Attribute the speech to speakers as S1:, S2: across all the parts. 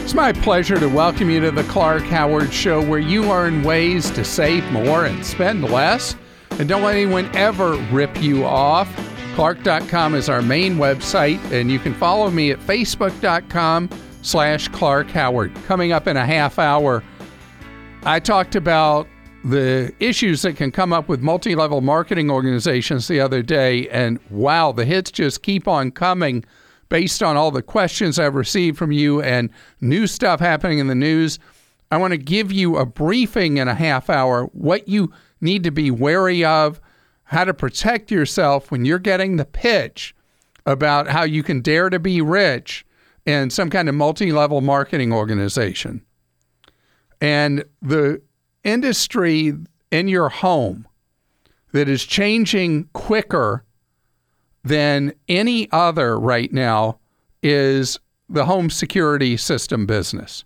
S1: It's my pleasure to welcome you to the Clark Howard Show, where you learn ways to save more and spend less. And don't let anyone ever rip you off. Clark.com is our main website, and you can follow me at facebook.com/Clark Howard. Coming up in a half hour, I talked about the issues that can come up with multi-level marketing organizations the other day, and wow, the hits just keep on coming based on all the questions I've received from you and new stuff happening in the news. I want to give you a briefing in a half hour, what you need to be wary of, how to protect yourself when you're getting the pitch about how you can dare to be rich in some kind of multi-level marketing organization. And the industry in your home that is changing quicker than any other right now is the home security system business.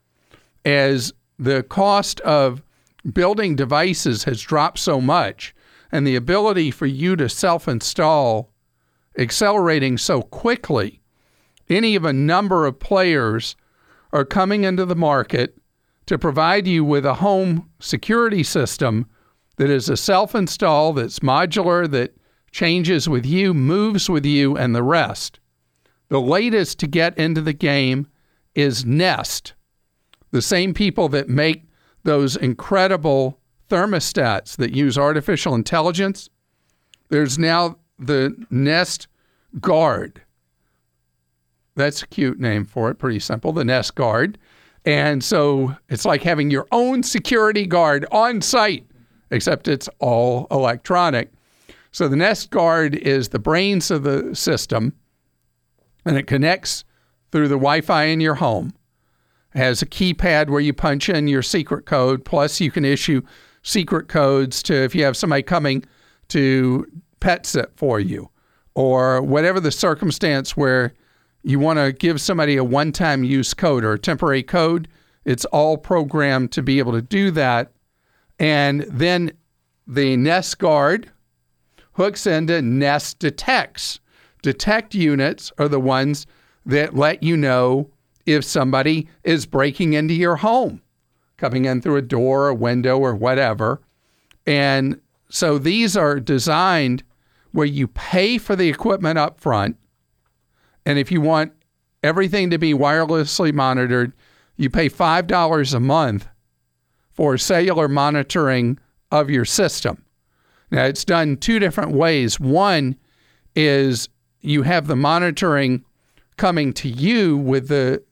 S1: As the cost of building devices has dropped so much and the ability for you to self-install accelerating so quickly, any of a number of players are coming into the market to provide you with a home security system that is a self-install, that's modular, that changes with you, moves with you, and the rest. The latest to get into the game is Nest, the same people that make those incredible thermostats that use artificial intelligence. There's now the Nest Guard. That's a cute name for it, pretty simple, the Nest Guard. And so it's like having your own security guard on site, except it's all electronic. So the Nest Guard is the brains of the system, and it connects through the Wi-Fi in your home. It has a keypad where you punch in your secret code, plus you can issue secret codes to if you have somebody coming to pet sit for you, or whatever the circumstance where you want to give somebody a one-time use code or a temporary code. It's all programmed to be able to do that. And then the Nest Guard hooks into Nest Detects. Detect units are the ones that let you know if somebody is breaking into your home, coming in through a door, a window, or whatever. And so these are designed where you pay for the equipment up front. And if you want everything to be wirelessly monitored, you pay $5 a month for cellular monitoring of your system. Now, it's done two different ways. One is you have the monitoring coming to you with the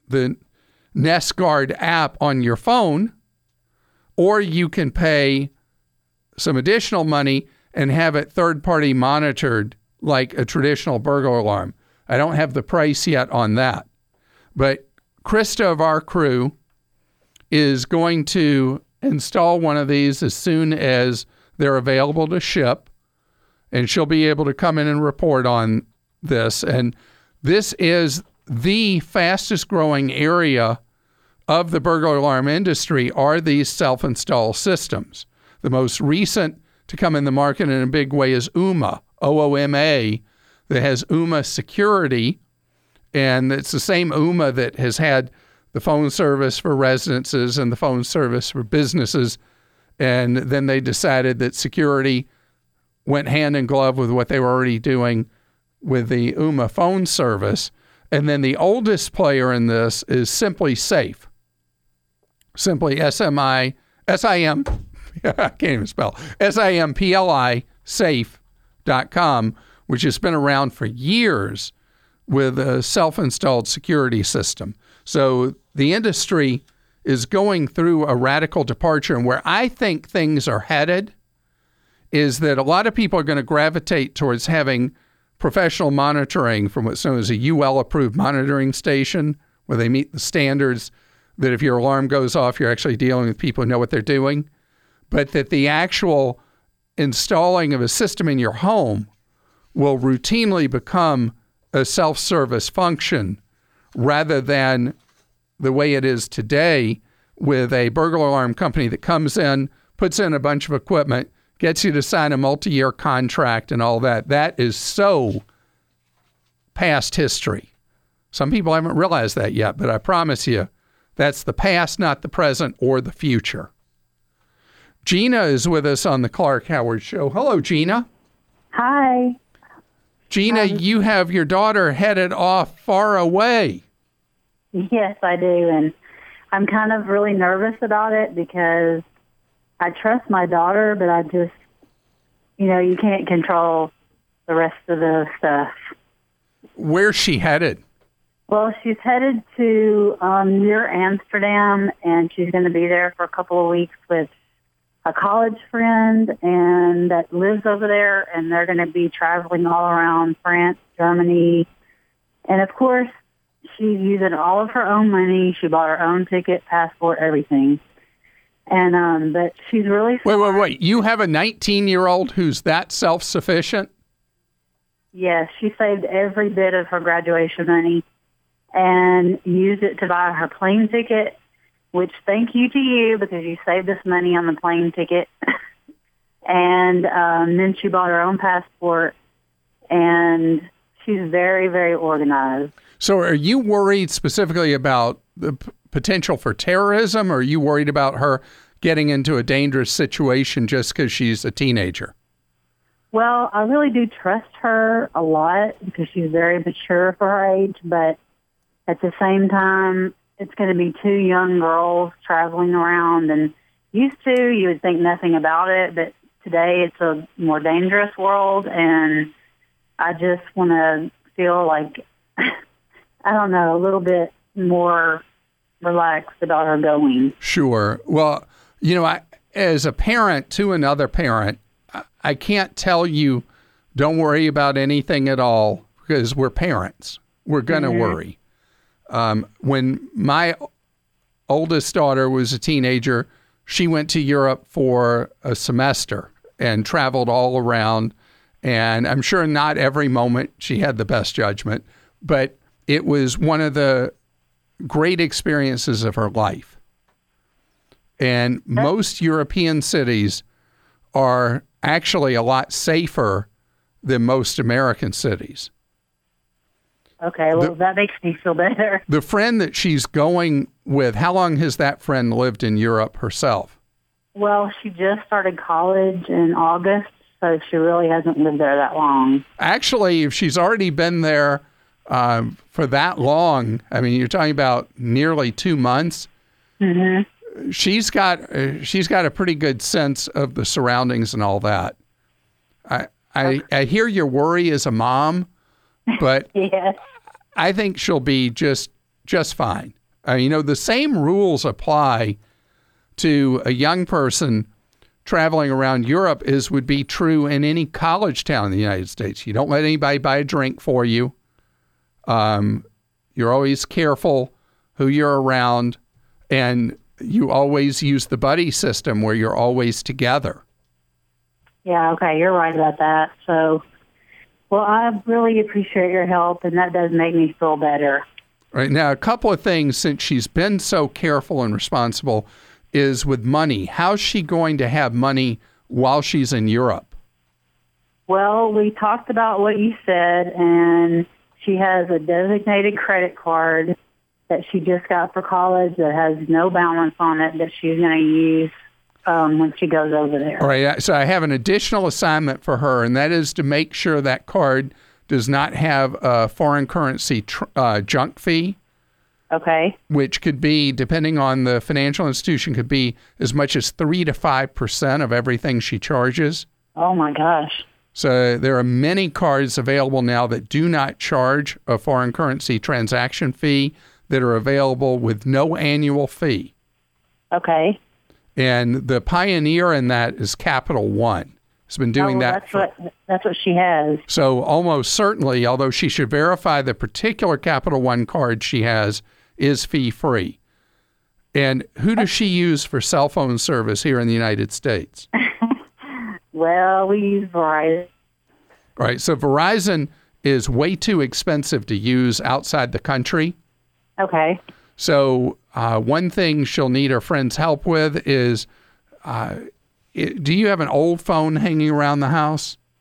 S1: Nest Guard app on your phone, or you can pay some additional money and have it third-party monitored like a traditional burglar alarm. I don't have the price yet on that. But Krista of our crew is going to install one of these as soon as they're available to ship, and she'll be able to come in and report on this. And this is the fastest growing area of the burglar alarm industry are these self-install systems. The most recent to come in the market in a big way is Ooma, O-O-M-A, that has Ooma Security, and it's the same Ooma that has had the phone service for residences and the phone service for businesses. And then they decided that security went hand in glove with what they were already doing with the Ooma phone service. And then the oldest player in this is Simply Safe. Simply S-I-M, I can't even spell, S-I-M-P-L-I, safe.com, which has been around for years with a self-installed security system. So the industry is going through a radical departure. And where I think things are headed is that a lot of people are going to gravitate towards having professional monitoring from what's known as a UL-approved monitoring station, where they meet the standards that if your alarm goes off, you're actually dealing with people who know what they're doing. But that the actual installing of a system in your home will routinely become a self-service function rather than the way it is today with a burglar alarm company that comes in, puts in a bunch of equipment, gets you to sign a multi-year contract and all that. That is so past history. Some people haven't realized that yet, but I promise you, that's the past, not the present or the future. Gina is with us on the Clark Howard Show. Hello, Gina.
S2: Hi.
S1: Gina, you have your daughter headed off far away.
S2: Yes, I do. And I'm kind of really nervous about it because I trust my daughter, but I just, you can't control the rest of the stuff.
S1: Where's she headed?
S2: Well, she's headed to near Amsterdam, and she's going to be there for a couple of weeks with a college friend and that lives over there, and they're going to be traveling all around France, Germany. And, of course, she's using all of her own money. She bought her own ticket, passport, everything. And but she's really smart.
S1: Wait. You have a 19-year-old who's that self-sufficient?
S2: Yes, she saved every bit of her graduation money and used it to buy her plane ticket, which thank you to you because you saved us money on the plane ticket. And then she bought her own passport, and she's very, very organized.
S1: So are you worried specifically about the potential for terrorism, or are you worried about her getting into a dangerous situation just because she's a teenager?
S2: Well, I really do trust her a lot because she's very mature for her age, but at the same time, it's going to be two young girls traveling around, and used to, you would think nothing about it, but today it's a more dangerous world, and I just want to feel like, I don't know, a little bit more relaxed about her going.
S1: Sure. Well, as a parent to another parent, I can't tell you don't worry about anything at all because we're parents. We're going to worry. When my oldest daughter was a teenager, she went to Europe for a semester and traveled all around. And I'm sure not every moment she had the best judgment, but it was one of the great experiences of her life. And most European cities are actually a lot safer than most American cities.
S2: Okay, well, that makes me feel better.
S1: The friend that she's going with, how long has that friend lived in Europe herself?
S2: Well, she just started college in August, so she really hasn't lived there that long.
S1: Actually, if she's already been there for that long, I mean, you're talking about nearly 2 months, she's got a pretty good sense of the surroundings and all that. I hear your worry as a mom, but
S2: yes.
S1: I think she'll be just fine. The same rules apply to a young person traveling around Europe as would be true in any college town in the United States. You don't let anybody buy a drink for you. You're always careful who you're around, and you always use the buddy system where you're always together.
S2: Yeah, okay, you're right about that. So, well, I really appreciate your help, and that does make me feel better.
S1: Right now, a couple of things since she's been so careful and responsible is with money. How's she going to have money while she's in Europe?
S2: Well, we talked about what you said, and she has a designated credit card that she just got for college that has no balance on it that she's going to use when she goes over there.
S1: All right, so I have an additional assignment for her, and that is to make sure that card does not have a foreign currency junk fee.
S2: Okay.
S1: Which could be, depending on the financial institution, could be as much as 3 to 5% of everything she charges.
S2: Oh, my gosh.
S1: So there are many cards available now that do not charge a foreign currency transaction fee that are available with no annual fee.
S2: Okay.
S1: And the pioneer in that is Capital One. It's been doing that.
S2: That's what she has.
S1: So almost certainly, although she should verify the particular Capital One card she has is fee-free. And who does she use for cell phone service here in the United States?
S2: Well, we use Verizon.
S1: All right, so Verizon is way too expensive to use outside the country.
S2: Okay.
S1: So one thing she'll need her friend's help with is, do you have an old phone hanging around the house?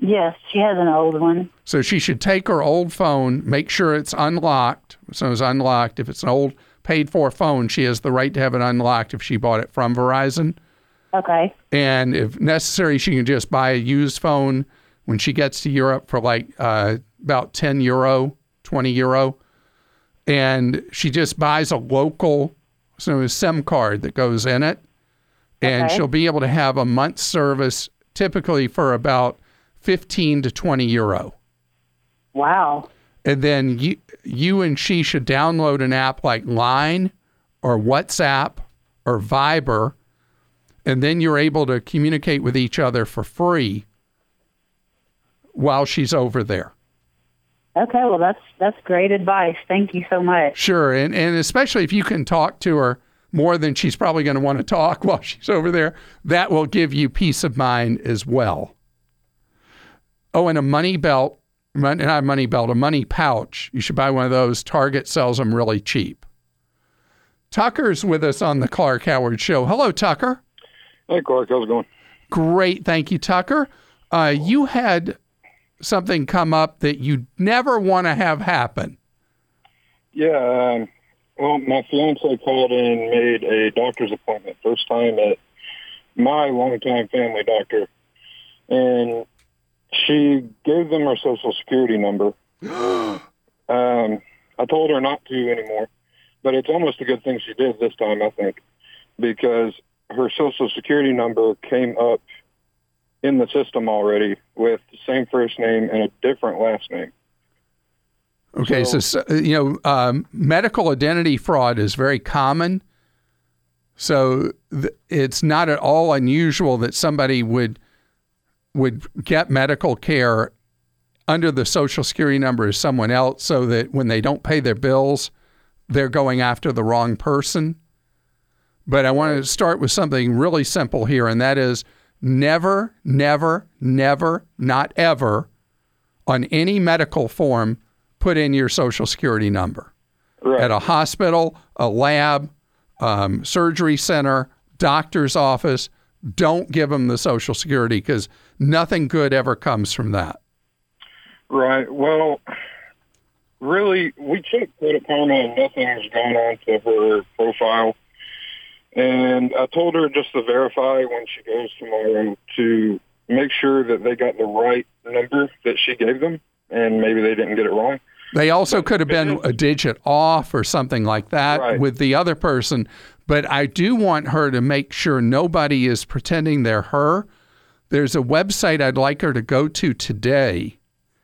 S2: Yes, she has an old one.
S1: So she should take her old phone, make sure it's unlocked. So it's unlocked. If it's an old paid-for phone, she has the right to have it unlocked if she bought it from Verizon.
S2: Okay.
S1: And if necessary, she can just buy a used phone when she gets to Europe for like about €10, €20. And she just buys a local SIM card that goes in it. And she'll be able to have a month's service typically for about €15 to €20.
S2: Wow.
S1: And then you and she should download an app like Line or WhatsApp or Viber, and then you're able to communicate with each other for free while she's over there.
S2: Okay, well, that's great advice. Thank you so much.
S1: Sure, and especially if you can talk to her more than she's probably going to want to talk while she's over there, that will give you peace of mind as well. Oh, and a money belt, not a money belt, a money pouch. You should buy one of those. Target sells them really cheap. Tucker's with us on the Clark Howard Show. Hello, Tucker.
S3: Hey, Clark. How's it going?
S1: Great. Thank you, Tucker. You had something come up that you never want to have happen.
S3: Yeah. Well, my fiance called and made a doctor's appointment. First time at my longtime family doctor. And she gave them her Social Security number. I told her not to anymore, but it's almost a good thing she did this time, I think, because her Social Security number came up in the system already with the same first name and a different last name.
S1: Okay, so medical identity fraud is very common. So it's not at all unusual that somebody would get medical care under the Social Security number as someone else, so that when they don't pay their bills, they're going after the wrong person. But I want to start with something really simple here, and that is never, never, never, not ever, on any medical form, put in your Social Security number.
S3: Right.
S1: At a hospital, a lab, surgery center, doctor's office, don't give them the Social Security, because nothing good ever comes from that.
S3: Right. Well, really, we checked Credit Karma and nothing's gone on to her profile. And I told her just to verify when she goes tomorrow to make sure that they got the right number that she gave them, and maybe they didn't get it wrong.
S1: They also could have been a digit off or something like that with the other person. But I do want her to make sure nobody is pretending they're her. There's a website I'd like her to go to today,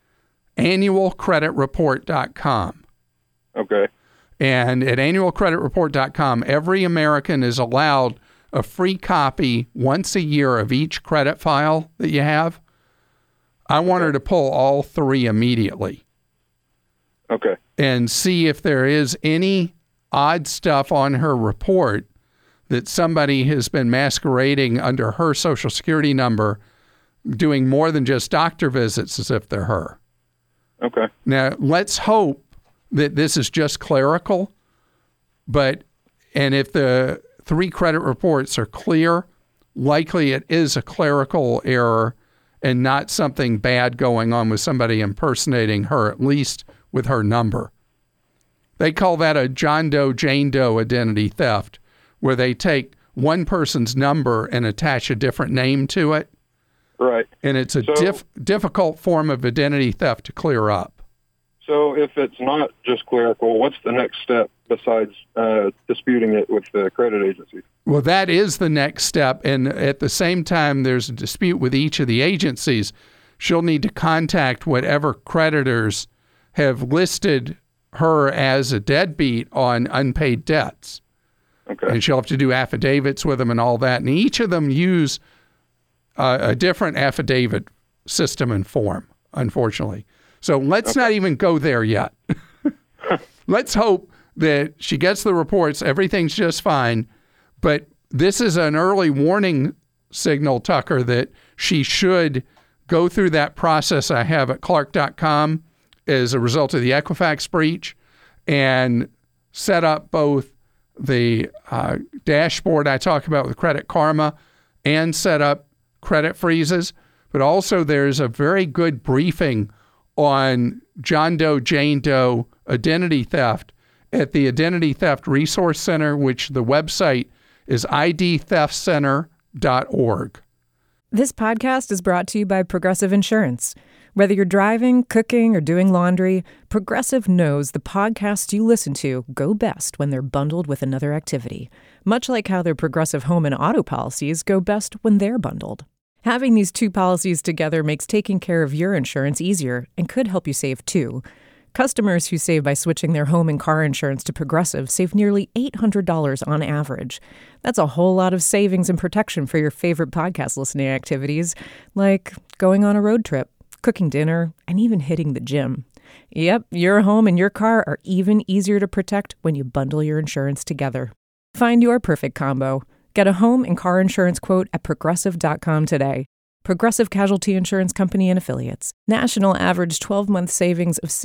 S1: annualcreditreport.com.
S3: Okay.
S1: And at annualcreditreport.com, every American is allowed a free copy once a year of each credit file that you have. I want her to pull all three immediately.
S3: Okay.
S1: And see if there is any odd stuff on her report that somebody has been masquerading under her Social Security number, doing more than just doctor visits as if they're her.
S3: Okay.
S1: Now, let's hope that this is just clerical, and if the three credit reports are clear, likely it is a clerical error and not something bad going on with somebody impersonating her, at least with her number. They call that a John Doe, Jane Doe identity theft, where they take one person's number and attach a different name to it.
S3: Right.
S1: And it's a difficult form of identity theft to clear up.
S3: So if it's not just clerical, what's the next step besides disputing it with the credit agency?
S1: Well, that is the next step. And at the same time, there's a dispute with each of the agencies. She'll need to contact whatever creditors have listed her as a deadbeat on unpaid debts.
S3: Okay.
S1: And she'll have to do affidavits with them and all that. And each of them use a different affidavit system and form, unfortunately. So let's not even go there yet. Let's hope that she gets the reports, everything's just fine. But this is an early warning signal, Tucker, that she should go through that process I have at Clark.com as a result of the Equifax breach, and set up both the dashboard I talk about with Credit Karma and set up credit freezes. but also there's a very good briefing on John Doe, Jane Doe identity theft at the Identity Theft Resource Center, which the website is idtheftcenter.org.
S4: This podcast is brought to you by Progressive Insurance. Whether you're driving, cooking, or doing laundry, Progressive knows the podcasts you listen to go best when they're bundled with another activity, much like how their Progressive home and auto policies go best when they're bundled. Having these two policies together makes taking care of your insurance easier and could help you save too. Customers who save by switching their home and car insurance to Progressive save nearly $800 on average. That's a whole lot of savings and protection for your favorite podcast listening activities, like going on a road trip, cooking dinner, and even hitting the gym. Yep, your home and your car are even easier to protect when you bundle your insurance together. Find your perfect combo. Get a home and car insurance quote at Progressive.com today. Progressive Casualty Insurance Company and Affiliates. National average 12-month savings of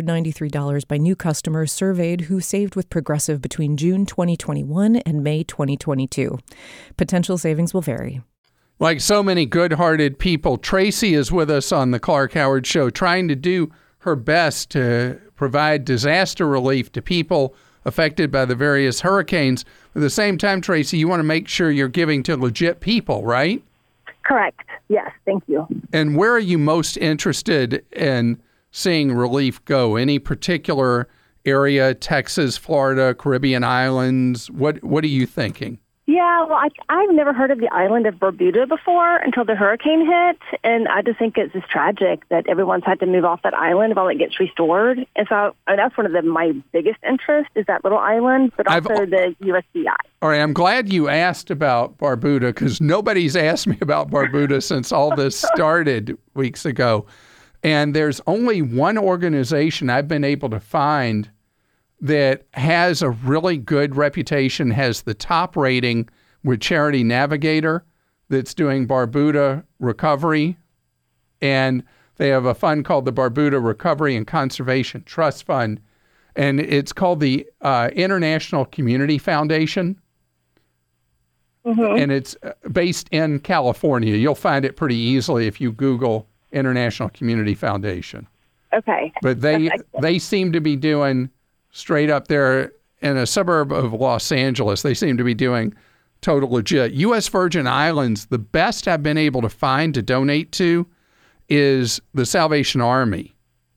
S4: $793 by new customers surveyed who saved with Progressive between June 2021 and May 2022. Potential savings will vary.
S1: Like so many good-hearted people, Tracy is with us on the Clark Howard Show, trying to do her best to provide disaster relief to people affected by the various hurricanes. At the same time, Tracy, you want to make sure you're giving to legit people, right?
S5: Correct. Yes. Thank you.
S1: And where are you most interested in seeing relief go? Any particular area, Texas, Florida, Caribbean islands? What are you thinking?
S5: Yeah, well, I've never heard of the island of Barbuda before until the hurricane hit, and I just think it's just tragic that everyone's had to move off that island while it gets restored. And so that's one of my biggest interests is that little island, but also the USVI.
S1: All right, I'm glad you asked about Barbuda because nobody's asked me about Barbuda since all this started weeks ago. And there's only one organization I've been able to find that has a really good reputation, has the top rating with Charity Navigator that's doing Barbuda recovery. And they have a fund called the Barbuda Recovery and Conservation Trust Fund. And it's called the International Community Foundation. Mm-hmm. And it's based in California. You'll find it pretty easily if you Google International Community Foundation.
S5: Okay.
S1: But they seem to be doing straight up there in a suburb of Los Angeles. They seem to be doing total legit. U.S. Virgin Islands, the best I've been able to find to donate to is the Salvation Army.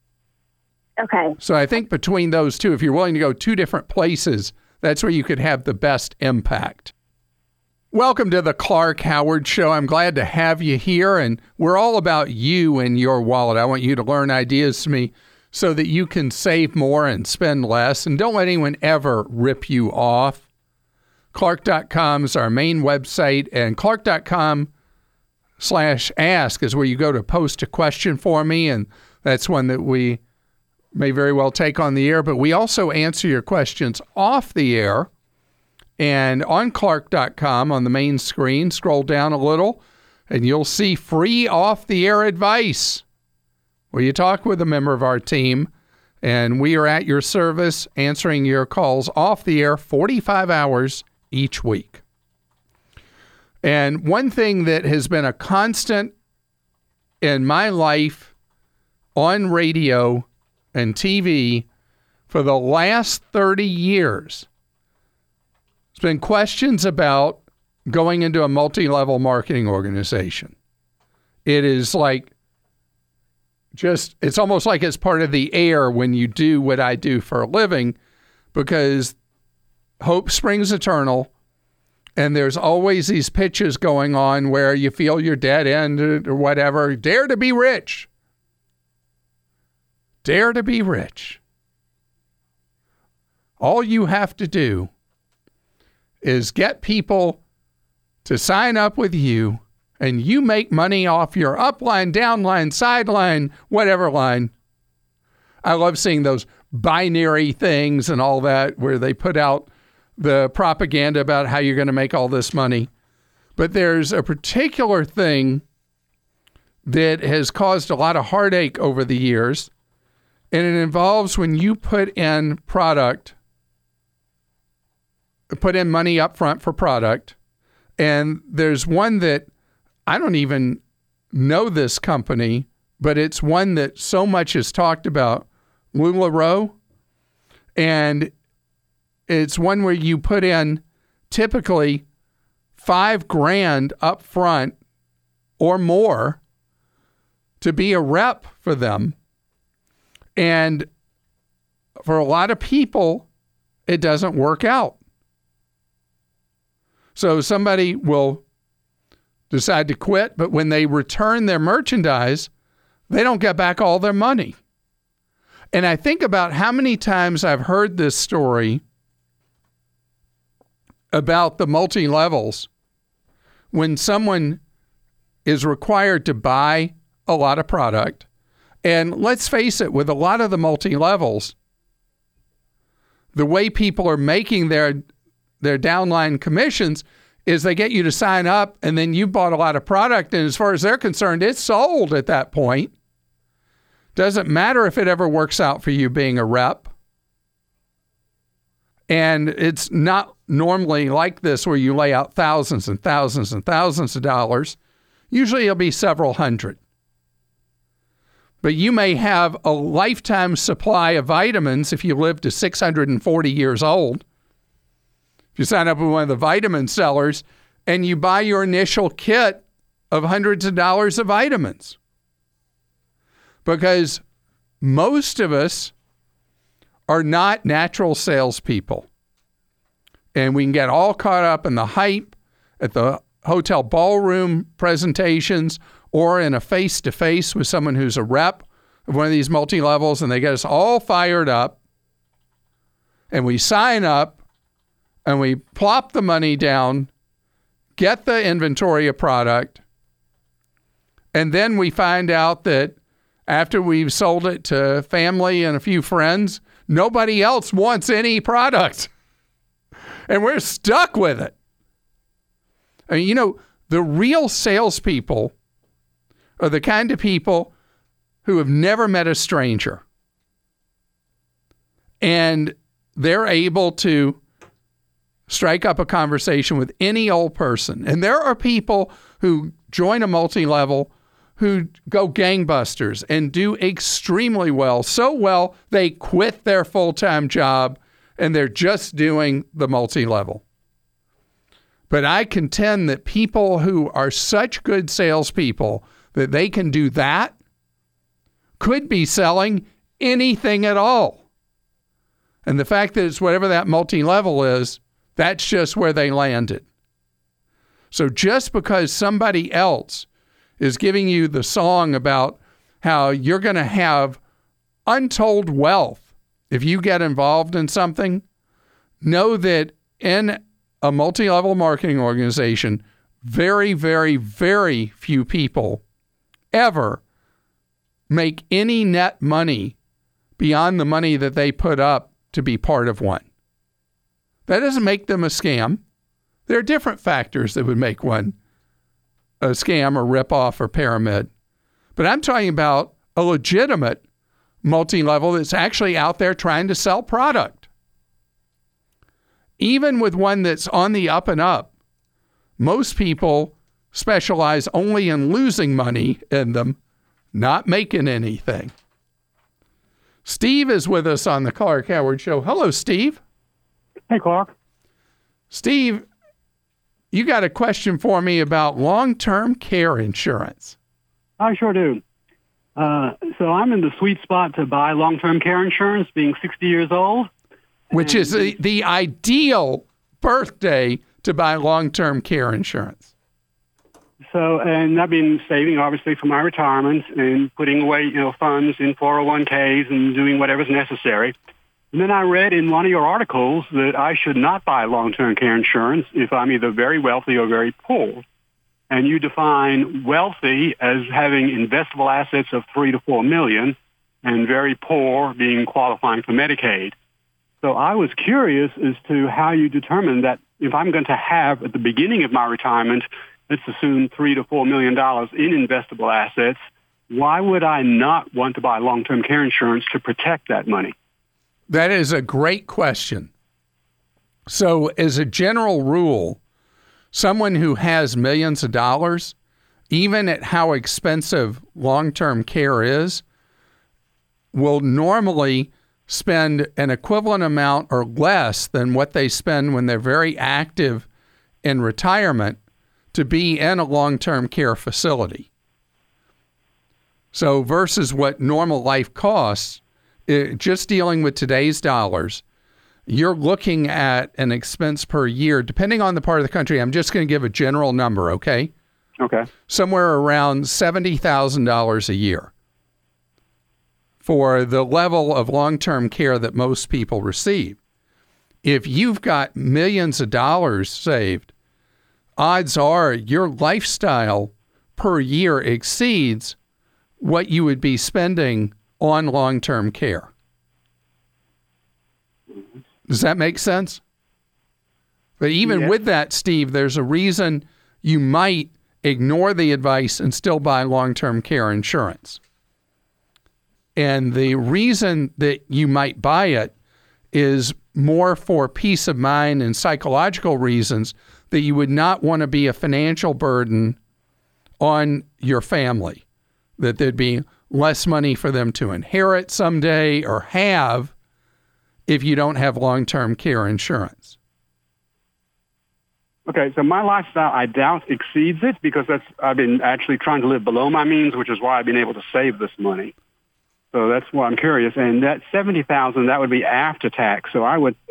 S5: Okay.
S1: So I think between those two, if you're willing to go two different places, that's where you could have the best impact. Welcome to the Clark Howard Show. I'm glad to have you here, and we're all about you and your wallet. I want you to learn ideas from me so that you can save more and spend less, and don't let anyone ever rip you off. Clark.com is our main website, and Clark.com/ask is where you go to post a question for me, and that's one that we may very well take on the air, but we also answer your questions off the air. And on Clark.com, on the main screen, scroll down a little, and you'll see free off-the-air advice, where you talk with a member of our team, and we are at your service answering your calls off the air 45 hours each week. And one thing that has been a constant in my life on radio and TV for the last 30 years has been questions about going into a multi-level marketing organization. It is like it's almost like it's part of the air when you do what I do for a living, because hope springs eternal, and there's always these pitches going on where you feel you're dead end or whatever. Dare to be rich. Dare to be rich. All you have to do is get people to sign up with you, and you make money off your upline, downline, sideline, whatever line. I love seeing those binary things and all that where they put out the propaganda about how you're going to make all this money. But there's a particular thing that has caused a lot of heartache over the years, and it involves when you put in money up front for product. And there's one that I don't even know this company, but it's one that so much is talked about, LuLaRoe. And it's one where you put in typically $5,000 up front or more to be a rep for them. And for a lot of people, it doesn't work out. So somebody will decide to quit, but when they return their merchandise, they don't get back all their money. And I think about how many times I've heard this story about the multi-levels when someone is required to buy a lot of product. And let's face it, with a lot of the multi-levels, the way people are making their downline commissions is they get you to sign up, and then you bought a lot of product, and as far as they're concerned, it's sold at that point. Doesn't matter if it ever works out for you being a rep. And it's not normally like this where you lay out thousands and thousands and thousands of dollars. Usually it'll be several hundred. But you may have a lifetime supply of vitamins if you live to 640 years old. If you sign up with one of the vitamin sellers and you buy your initial kit of hundreds of dollars of vitamins. Because most of us are not natural salespeople. And we can get all caught up in the hype at the hotel ballroom presentations or in a face-to-face with someone who's a rep of one of these multi-levels, and they get us all fired up. And we sign up, and we plop the money down, get the inventory of product, and then we find out that after we've sold it to family and a few friends, nobody else wants any product. And we're stuck with it. I mean, you know, the real salespeople are the kind of people who have never met a stranger. And they're able to strike up a conversation with any old person. And there are people who join a multi-level who go gangbusters and do extremely well. So well, they quit their full-time job and they're just doing the multi-level. But I contend that people who are such good salespeople that they can do that could be selling anything at all. And the fact that it's whatever that multi-level is, that's just where they landed. So just because somebody else is giving you the song about how you're going to have untold wealth if you get involved in something, know that in a multi-level marketing organization, very, very, very few people ever make any net money beyond the money that they put up to be part of one. That doesn't make them a scam. There are different factors that would make one a scam or ripoff or pyramid. But I'm talking about a legitimate multi-level that's actually out there trying to sell product. Even with one that's on the up and up, most people specialize only in losing money in them, not making anything. Steve is with us on the Clark Howard Show. Hello, Steve.
S6: Hey, Clark.
S1: Steve, you got a question for me about long-term care insurance.
S6: I sure do. So I'm in the sweet spot to buy long-term care insurance, being 60 years old.
S1: Which is the ideal birthday to buy long-term care insurance.
S6: So, and I've been saving, obviously, for my retirement and putting away, funds in 401ks and doing whatever's necessary. And then I read in one of your articles that I should not buy long-term care insurance if I'm either very wealthy or very poor. And you define wealthy as having investable assets of $3 to $4 million and very poor being qualifying for Medicaid. So I was curious as to how you determine that if I'm going to have at the beginning of my retirement, let's assume $3 to $4 million in investable assets, why would I not want to buy long-term care insurance to protect that money?
S1: That is a great question. So as a general rule, someone who has millions of dollars, even at how expensive long-term care is, will normally spend an equivalent amount or less than what they spend when they're very active in retirement to be in a long-term care facility. So versus what normal life costs, just dealing with today's dollars, you're looking at an expense per year, depending on the part of the country. I'm just going to give a general number, okay?
S6: Okay.
S1: Somewhere around $70,000 a year for the level of long-term care that most people receive. If you've got millions of dollars saved, odds are your lifestyle per year exceeds what you would be spending on long-term care. Does that make sense? But even with that, Steve, there's a reason you might ignore the advice and still buy long-term care insurance. And the reason that you might buy it is more for peace of mind and psychological reasons, that you would not want to be a financial burden on your family, that there'd be less money for them to inherit someday or have if you don't have long-term care insurance.
S6: Okay, so my lifestyle, I doubt, exceeds it because I've been actually trying to live below my means, which is why I've been able to save this money. So that's why I'm curious. And that $70,000, that would be after tax. So I would,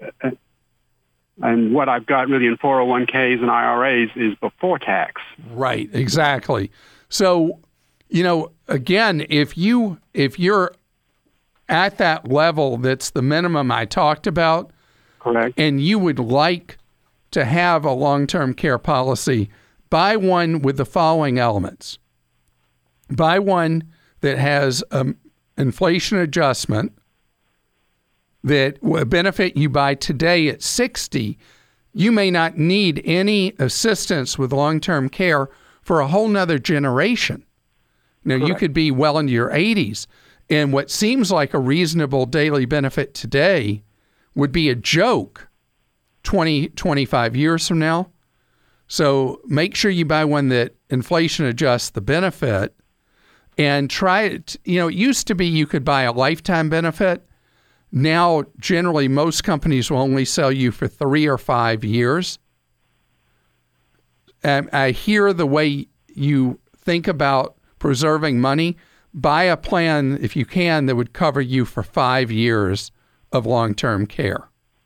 S6: and what I've got really in 401ks and IRAs is before tax.
S1: Right, exactly. So, you know, again, if you're at that level, that's the minimum I talked about.
S6: Correct.
S1: And you would like to have a long-term care policy, buy one with the following elements. Buy one that has inflation adjustment that will benefit you by today at 60. You may not need any assistance with long-term care for a whole nother generation. Now, you could be well into your 80s, and what seems like a reasonable daily benefit today would be a joke 20, 25 years from now. So make sure you buy one that inflation adjusts the benefit and try it. You know, it used to be you could buy a lifetime benefit. Now, generally, most companies will only sell you for 3 or 5 years. And I hear the way you think about preserving money. Buy a plan, if you can, that would cover you for 5 years of long-term care.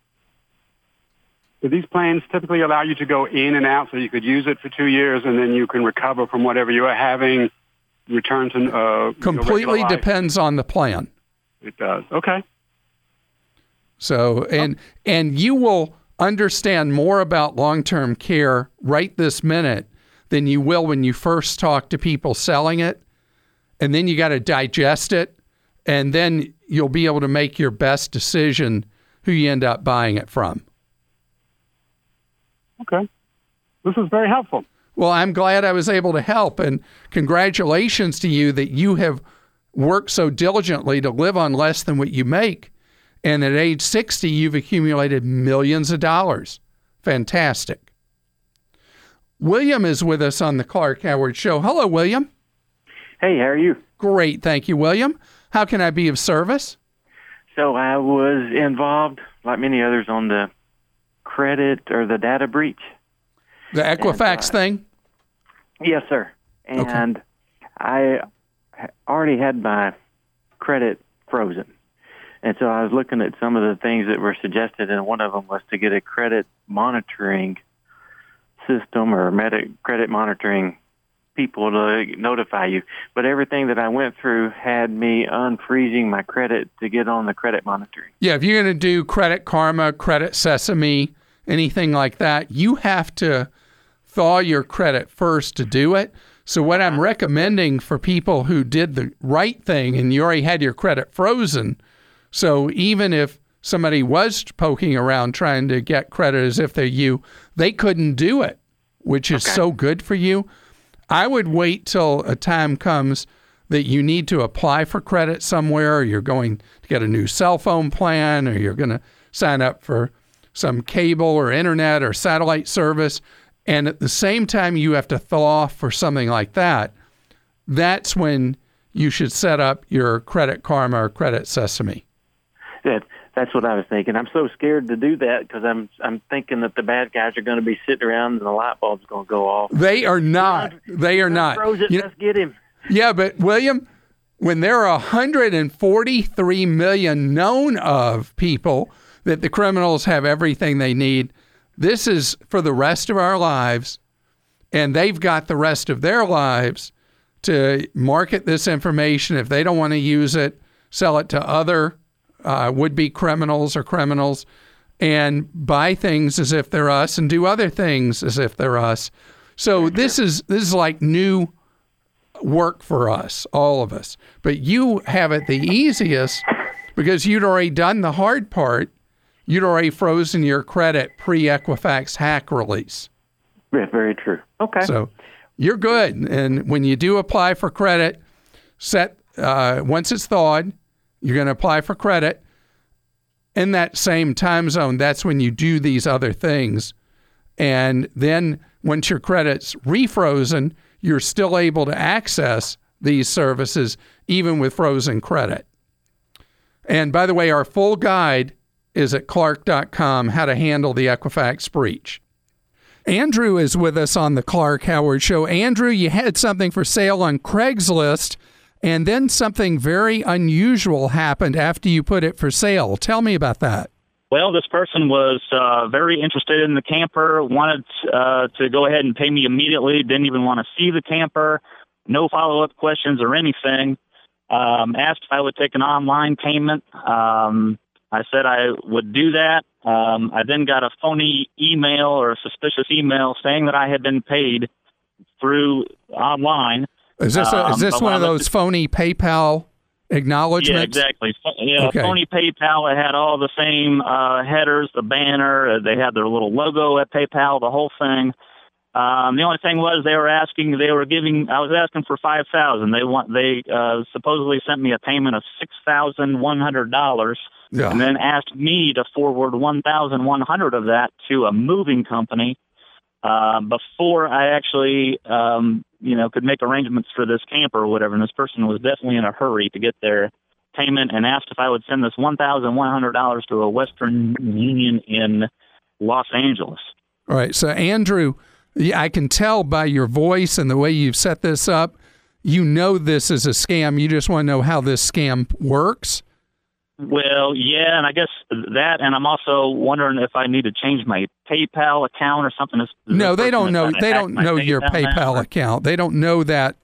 S6: Do these plans typically allow you to go in and out so you could use it for 2 years and then you can recover from whatever you are having, return to
S1: completely depends on the plan.
S6: It does. Okay.
S1: So, and you will understand more about long-term care right this minute than you will when you first talk to people selling it. And then you got to digest it, and then you'll be able to make your best decision who you end up buying it from.
S6: Okay. This is very helpful.
S1: Well, I'm glad I was able to help, and congratulations to you that you have worked so diligently to live on less than what you make. And at age 60, you've accumulated millions of dollars. Fantastic. William is with us on the Clark Howard Show. Hello, William.
S7: Hey, how are you?
S1: Great, thank you, William. How can I be of service?
S7: So I was involved, like many others, on the credit or the data breach.
S1: The Equifax thing?
S7: Yes, sir. And okay. I already had my credit frozen. And so I was looking at some of the things that were suggested, and one of them was to get a credit monitoring system or credit monitoring people to notify you. But everything that I went through had me unfreezing my credit to get on the credit monitoring.
S1: Yeah, if you're going to do Credit Karma, Credit Sesame, anything like that, you have to thaw your credit first to do it. So what I'm recommending for people who did the right thing and you already had your credit frozen, so even if somebody was poking around trying to get credit as if they're you, they couldn't do it, which is so good for you. I would wait till a time comes that you need to apply for credit somewhere, or you're going to get a new cell phone plan, or you're going to sign up for some cable or internet or satellite service, And at the same time you have to thaw for something like that, that's when you should set up your Credit Karma or Credit Sesame.
S7: That's what I was thinking. I'm so scared to do that because I'm thinking that the bad guys are going to be sitting around and the light bulb's going to go off.
S1: They are not. They are not.
S7: Let's get him.
S1: Yeah, but William, when there are 143 million known of people that the criminals have everything they need, this is for the rest of our lives, and they've got the rest of their lives to market this information. If they don't want to use it, sell it to other would-be criminals or criminals, and buy things as if they're us and do other things as if they're us. So this is like new work for us, all of us. But you have it the easiest because you'd already done the hard part. You'd already frozen your credit pre-Equifax hack release.
S7: Yeah, very true. Okay.
S1: So you're good. And when you do apply for credit, once it's thawed, you're going to apply for credit. In that same time zone, that's when you do these other things. And then once your credit's refrozen, you're still able to access these services, even with frozen credit. And by the way, our full guide is at Clark.com, how to handle the Equifax breach. Andrew is with us on the Clark Howard Show. Andrew, you had something for sale on Craigslist, and then something very unusual happened after you put it for sale. Tell me about that.
S8: Well, this person was very interested in the camper, wanted to go ahead and pay me immediately, didn't even want to see the camper, no follow-up questions or anything. Asked if I would take an online payment. I said I would do that. I then got a phony email or a suspicious email saying that I had been paid through online.
S1: Is this one of those phony PayPal acknowledgments?
S8: Yeah, exactly. Yeah, okay. Phony PayPal. It had all the same headers, the banner. They had their little logo at PayPal, the whole thing. The only thing was I was asking for $5,000. They supposedly sent me a payment of $6,100, and then asked me to forward $1,100 of that to a moving company before I actually could make arrangements for this camper or whatever. And this person was definitely in a hurry to get their payment and asked if I would send this $1,100 to a Western Union in Los Angeles.
S1: All right. So, Andrew, I can tell by your voice and the way you've set this up, you know this is a scam. You just want to know how this scam works.
S8: Well, yeah, and I guess that, and I'm also wondering if I need to change my PayPal account or something.
S1: No, they don't know. They don't know your PayPal account. They don't know that.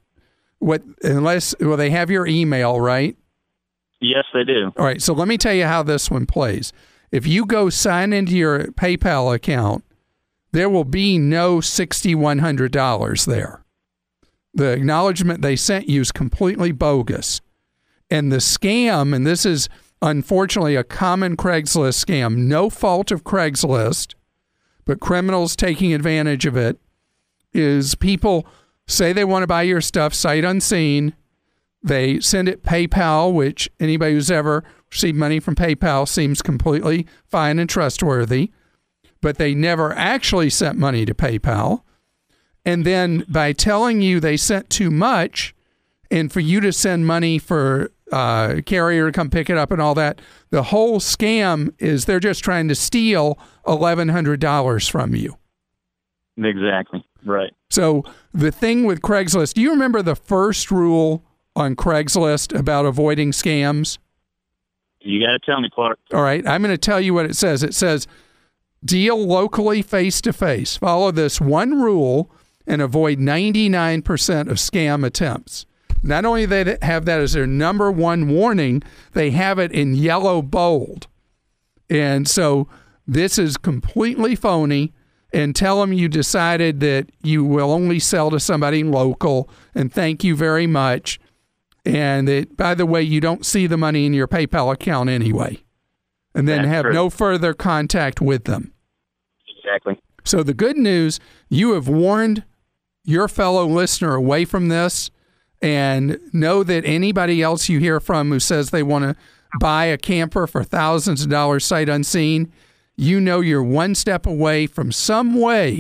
S1: They have your email, right?
S8: Yes, they do.
S1: All right, so let me tell you how this one plays. If you go sign into your PayPal account, there will be no $6,100 there. The acknowledgement they sent you is completely bogus. And the scam, and this is unfortunately a common Craigslist scam, no fault of Craigslist, but criminals taking advantage of it, is people say they want to buy your stuff sight unseen. They send it PayPal, which anybody who's ever received money from PayPal seems completely fine and trustworthy, but they never actually sent money to PayPal. And then by telling you they sent too much, and for you to send money for carrier to come pick it up and all that, the whole scam is they're just trying to steal $1,100 from you.
S8: Exactly. Right.
S1: So the thing with Craigslist, do you remember the first rule on Craigslist about avoiding scams?
S8: You got to tell me, Clark.
S1: All right. I'm going to tell you what it says. It says, deal locally face-to-face. Follow this one rule and avoid 99% of scam attempts. Not only do they have that as their number one warning, they have it in yellow bold. And so this is completely phony. And tell them you decided that you will only sell to somebody local, and thank you very much. And that, by the way, you don't see the money in your PayPal account anyway. And then have no further contact with them.
S8: Exactly.
S1: So the good news, you have warned your fellow listener away from this. And know that anybody else you hear from who says they want to buy a camper for thousands of dollars sight unseen, you know you're one step away from some way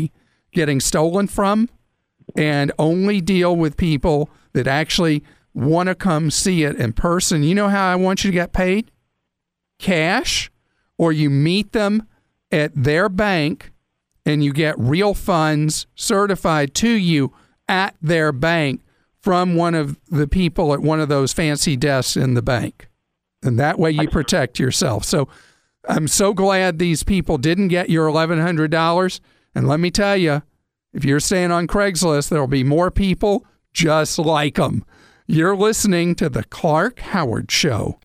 S1: getting stolen from, and only deal with people that actually want to come see it in person. You know how I want you to get paid? Cash, or you meet them at their bank and you get real funds certified to you at their bank from one of the people at one of those fancy desks in the bank. And that way you protect yourself. So I'm so glad these people didn't get your $1,100. And let me tell you, if you're staying on Craigslist, there'll be more people just like them. You're listening to The Clark Howard Show.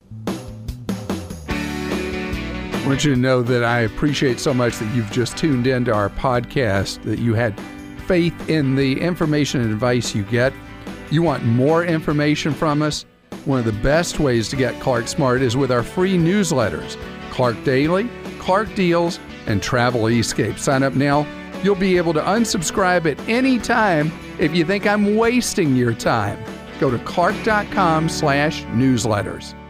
S1: I want you to know that I appreciate so much that you've just tuned into our podcast, that you had faith in the information and advice you get. You want more information from us? One of the best ways to get Clark Smart is with our free newsletters, Clark Daily, Clark Deals, and Travel Escape. Sign up now. You'll be able to unsubscribe at any time if you think I'm wasting your time. Go to clark.com/newsletters.